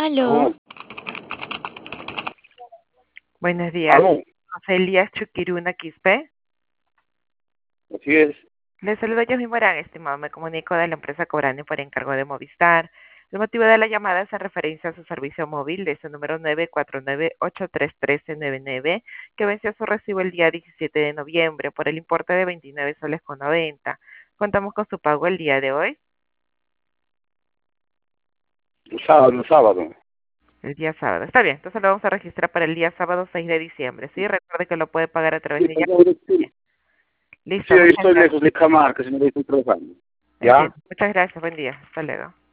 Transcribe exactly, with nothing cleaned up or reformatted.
Aló, Aló, buenos días. aló, José Elías Chuquiruna Quispe. así es. Les saludo yo mismo, Morán, estimado. Me comunico de la empresa Cobrani por encargo de Movistar. El motivo de la llamada es en referencia a su servicio móvil de su número nueve cuatro nueve ocho tres uno tres nueve nueve, que venció su recibo el día diecisiete de noviembre por el importe de veintinueve soles con noventa. Contamos con su pago el día de hoy, El sábado, el sábado. el día sábado. Está bien, entonces lo vamos a registrar para el día sábado seis de diciembre. Sí, recuerde que lo puede pagar a través Sí, de ya. perdón, sí, sí, Listo, yo muchas estoy gracias. lejos de Camargo, si me estoy trabajando. ¿Ya? Entiendo. Muchas gracias. Buen día. Hasta luego.